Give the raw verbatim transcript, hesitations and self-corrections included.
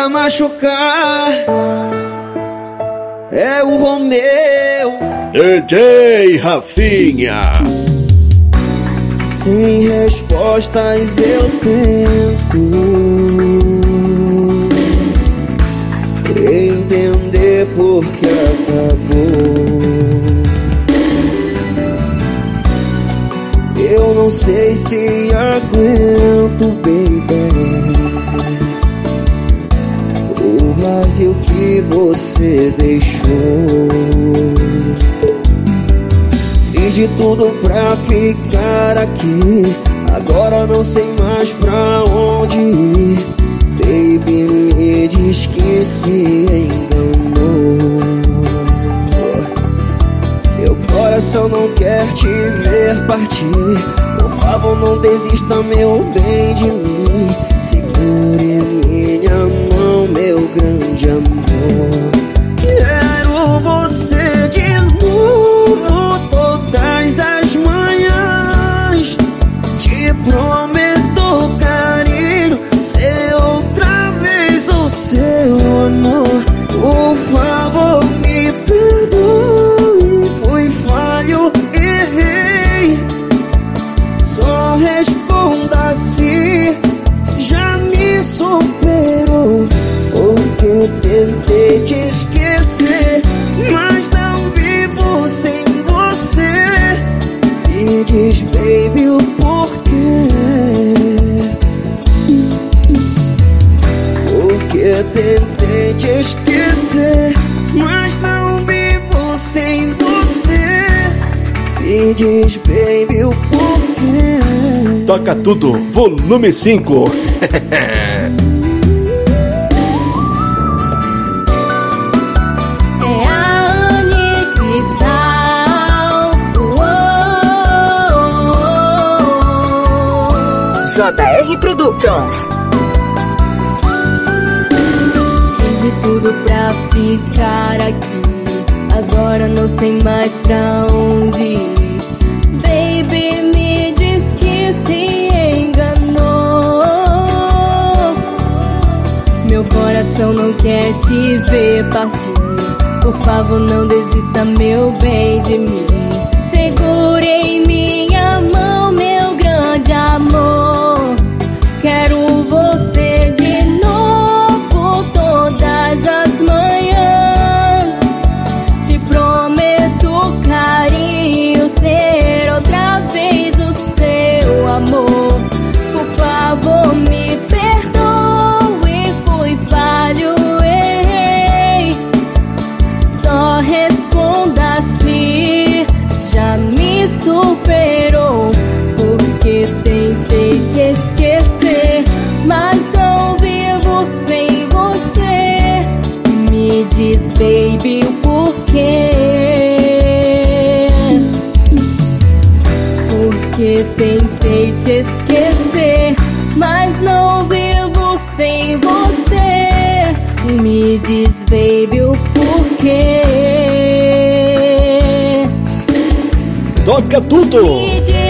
pra machucar. É o Romeu, D J Rafinha. Sem respostas eu tento entender por que acabou. Eu não sei se aguento, baby, o vazio que você deixou. Fiz de tudo pra ficar aqui, agora não sei mais pra onde ir. Baby, me diz que se enganou. Meu coração não quer te ver partir. Por favor, não desista, meu bem, de mim. Segure minha mão, meu grande amor. Quero você de novo todas as manhãs. Te prometo carinho, ser outra vez o seu amor. Por favor, me perdoe, fui falho, errei. Só responda se já me superou. Porque tentei te esquecer, mas não vivo sem você. Me diz, baby, o porquê. Porque tentei te esquecer, mas não vivo sem você. Me diz, baby, o porquê. Toca Tudo, volume cinco. J R Productions. Fiz de tudo pra ficar aqui, agora não sei mais pra onde ir. Baby, me diz que se enganou. Meu coração não quer te ver partir. Por favor, não desista, meu bem, de mim. Segure em minha mão, meu grande amor. Quero você de novo todas as manhãs. Te prometo carinho, ser outra vez o seu amor. Por favor, me perdoe, fui falho, errei. Só responda se já me superou. Porque tentei te esquecer, mas não vivo sem você. Me diz, baby, o porquê. Porque tentei te esquecer, mas não vivo sem você. Me diz, baby, o porquê. Toca Tudo. Me diz